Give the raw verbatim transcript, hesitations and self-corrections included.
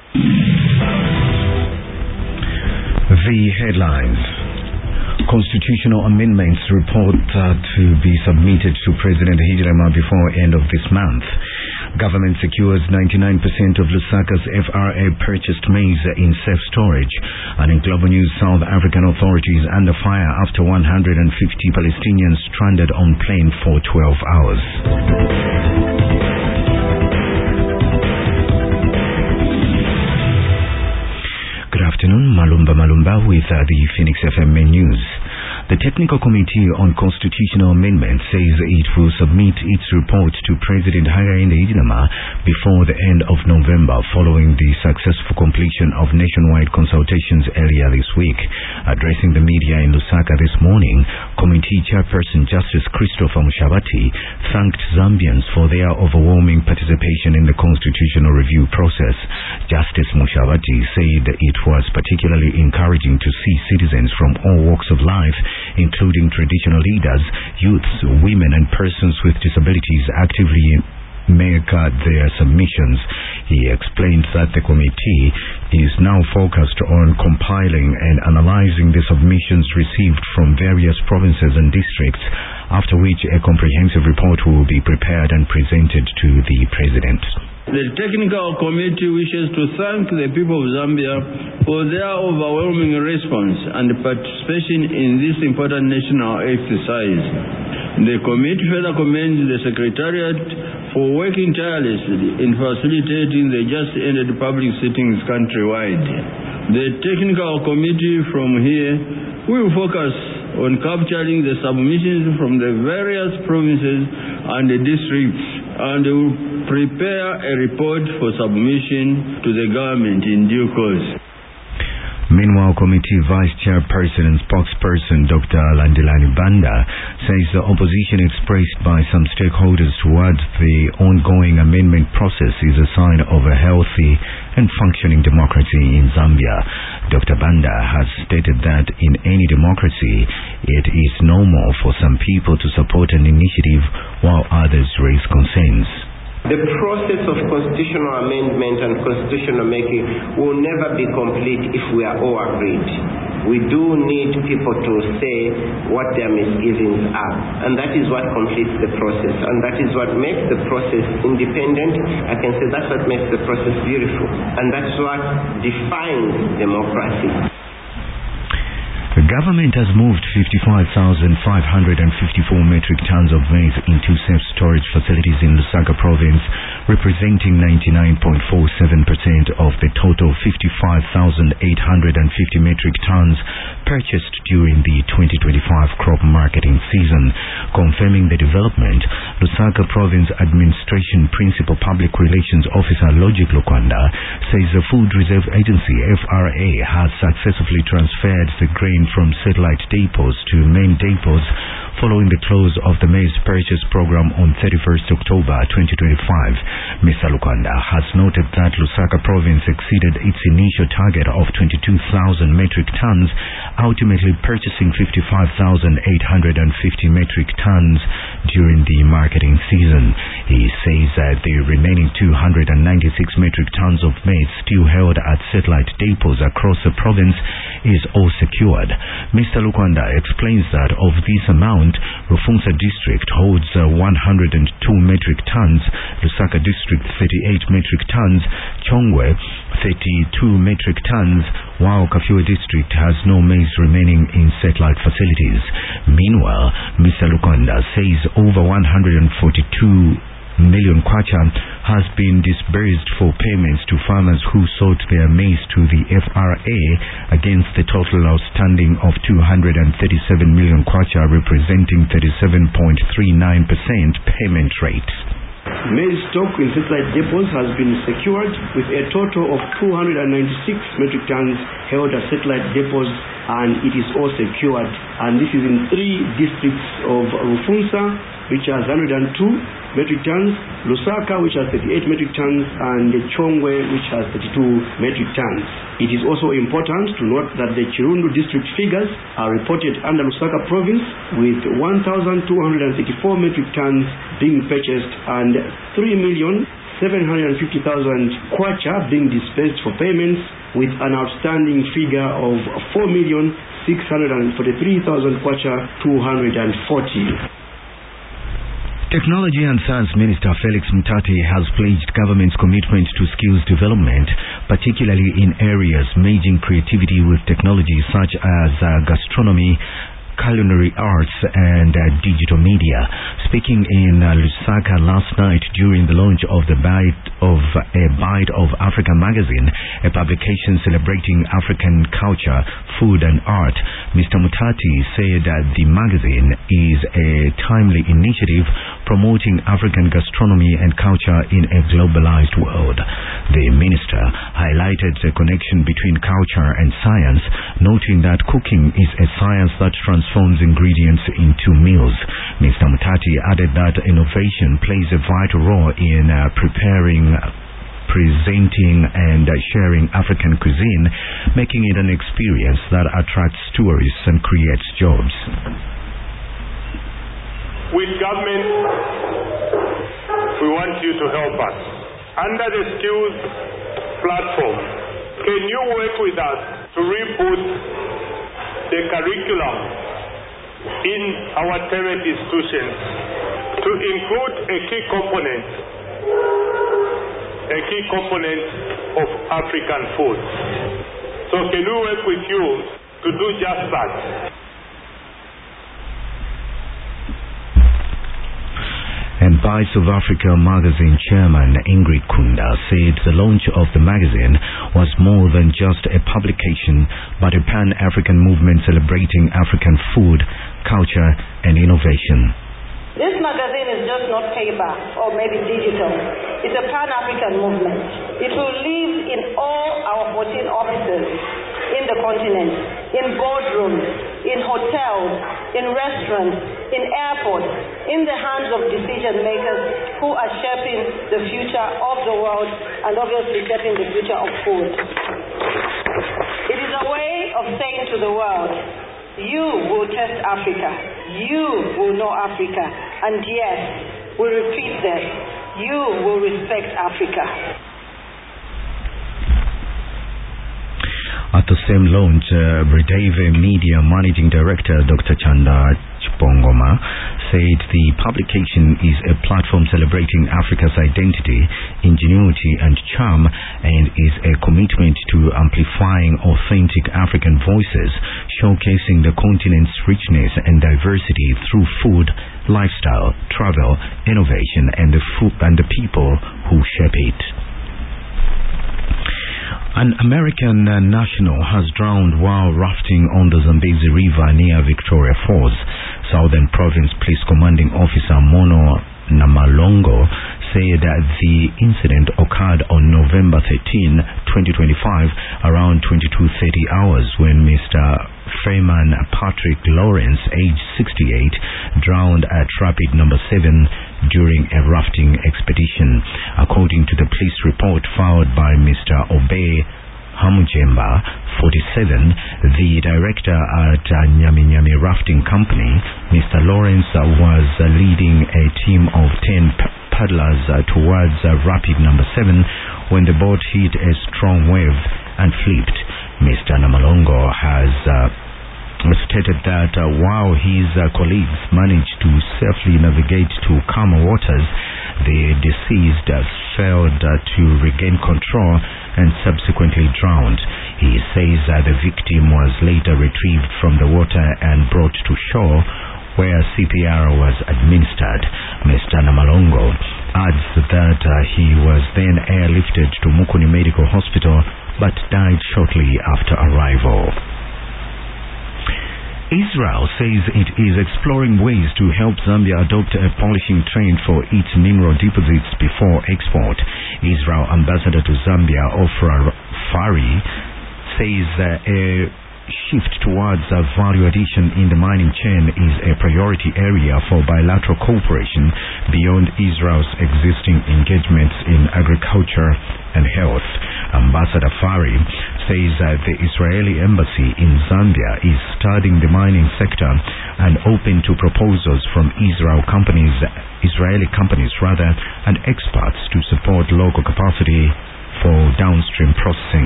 The headlines. Constitutional amendments report uh, to be submitted to President Hichilema before end of this month. Government secures ninety-nine percent of Lusaka's F R A purchased maize in safe storage. And in global news, South African authorities under fire after one hundred fifty Palestinians stranded on plane for twelve hours. Good afternoon, Malumba Malumba with uh, the Phoenix F M main news. The Technical Committee on Constitutional Amendments says it will submit its report to President Hakainde Hichilema before the end of November following the successful completion of nationwide consultations earlier this week. Addressing the media in Lusaka this morning, Committee Chairperson Justice Christopher Mushabati thanked Zambians for their overwhelming participation in the constitutional review process. Justice Mushabati said it was particularly encouraging to see citizens from all walks of life, including traditional leaders, youths, women and persons with disabilities actively make uh, their submissions. He explained that the committee is now focused on compiling and analyzing the submissions received from various provinces and districts, after which a comprehensive report will be prepared and presented to the President. The Technical Committee wishes to thank the people of Zambia for their overwhelming response and participation in this important national exercise. The committee further commends the Secretariat for working tirelessly in facilitating the just-ended public sittings countrywide. The Technical Committee from here will focus on capturing the submissions from the various provinces and the districts and will prepare a report for submission to the government in due course. Meanwhile, Committee Vice Chairperson and Spokesperson Doctor Landilani Banda says the opposition expressed by some stakeholders towards the ongoing amendment process is a sign of a healthy and functioning democracy in Zambia. Doctor Banda has stated that in any democracy, it is normal for some people to support an initiative while others raise concerns. The process of constitutional amendment and constitutional making will never be complete if we are all agreed. We do need people to say what their misgivings are, and that is what completes the process, and that is what makes the process independent. I can say that's what makes the process beautiful, and that's what defines democracy. The government has moved fifty-five thousand five hundred fifty-four metric tons of maize into safe storage facilities in Lusaka province, representing ninety-nine point four seven percent of the total fifty-five thousand eight hundred fifty metric tons purchased during the twenty twenty-five crop marketing season. Confirming the development, Lusaka Province Administration Principal Public Relations Officer Logic Lukwanda says the Food Reserve Agency F R A has successfully transferred the grain from satellite depots to main depots following the close of the maize purchase program on thirty-first October twenty twenty-five. Mister Lukwanda has noted that Lusaka province exceeded its initial target of twenty-two thousand metric tons, ultimately purchasing fifty-five thousand eight hundred fifty metric tons during the marketing season. He says that the remaining two hundred ninety-six metric tons of maize still held at satellite depots across the province is all secured. Mister Lukwanda explains that of this amount, Rufunsa district holds uh, one hundred two metric tons, Lusaka district thirty-eight metric tons, Chongwe thirty-two metric tons, while Kafue district has no maize remaining in satellite facilities. Meanwhile, Mister Lukwanda says over one hundred forty-two million kwacha has been disbursed for payments to farmers who sold their maize to the F R A against the total outstanding of two hundred thirty-seven million kwacha, representing thirty-seven point three nine percent payment rate. Maize stock in satellite depots has been secured with a total of two hundred ninety-six metric tons held at satellite depots, and it is all secured. And this is in three districts of Rufunsa, which has one hundred two metric tons, Lusaka, which has thirty-eight metric tons, and Chongwe, which has thirty-two metric tons. It is also important to note that the Chirundu district figures are reported under Lusaka province, with one thousand two hundred thirty-four metric tons being purchased and three million seven hundred fifty thousand kwacha being dispersed for payments, with an outstanding figure of four million six hundred forty-three thousand kwacha two hundred forty. Technology and Science Minister Felix Mutati has pledged government's commitment to skills development, particularly in areas merging creativity with technology such as uh, gastronomy, culinary arts and uh, digital media. Speaking in uh, Lusaka last night during the launch of the Bite of a Bite of Africa magazine, a publication celebrating African culture, food and art, Mister Mutati said that the magazine is a timely initiative promoting African gastronomy and culture in a globalized world. The minister highlighted the connection between culture and science, noting that cooking is a science that transforms ingredients into meals. Mister Mutati added that innovation plays a vital role in uh, preparing, presenting and uh, sharing African cuisine, making it an experience that attracts tourists and creates jobs. With government, we want you to help us. Under the skills platform, can you work with us to reboot the curriculum in our parent institutions to include a key component, a key component of African food? So can we work with you to do just that? And Bites of Africa magazine chairman Ingrid Kunda said the launch of the magazine was more than just a publication, but a pan-African movement celebrating African food, culture and innovation. This magazine is just not paper or maybe digital. It's a pan-African movement. It will live in all our fourteen offices in the continent, in boardrooms, in hotels, in restaurants, in airports, in the hands of decision makers who are shaping the future of the world and obviously shaping the future of food. It is a way of saying to the world, you will test Africa, you will know Africa, and yes, we repeat that, you will respect Africa. At the same launch, uh, Bredave Media Managing Director Doctor Chanda Chipongoma said the publication is a platform celebrating Africa's identity, ingenuity and charm, and is a commitment to amplifying authentic African voices, showcasing the continent's richness and diversity through food, lifestyle, travel, innovation, and the food and the people who shape it. An American uh, national has drowned while rafting on the Zambezi River near Victoria Falls. Southern Province Police Commanding Officer Mono Namalongo said that the incident occurred on November thirteenth, twenty twenty-five, around twenty-two thirty hours when Mister Freeman Patrick Lawrence, age sixty-eight, drowned at Rapid Number seven during a rafting expedition. According to the police report filed by Mister Obey Hamujemba, forty-seven, the director at uh, Nyami Nyami Rafting Company, Mister Lawrence uh, was uh, leading a team of ten paddlers uh, towards uh, Rapid Number seven when the boat hit a strong wave and flipped. Mister Namalongo has uh, stated that uh, while his uh, colleagues managed to safely navigate to calmer waters, the deceased uh, failed uh, to regain control and subsequently drowned. He says uh, the victim was later retrieved from the water and brought to shore, where C P R was administered. Mister Namalongo adds that uh, he was then airlifted to Mukuni Medical Hospital but died shortly after arrival. Israel says it is exploring ways to help Zambia adopt a polishing trend for its mineral deposits before export. Israel Ambassador to Zambia, Ofra Fari, says uh, a shift towards uh, value addition in the mining chain is a priority area for bilateral cooperation beyond Israel's existing engagements in agriculture and health. Ambassador Fari says that the Israeli embassy in Zambia is studying the mining sector and open to proposals from Israel companies, Israeli companies rather, and experts to support local capacity for downstream processing.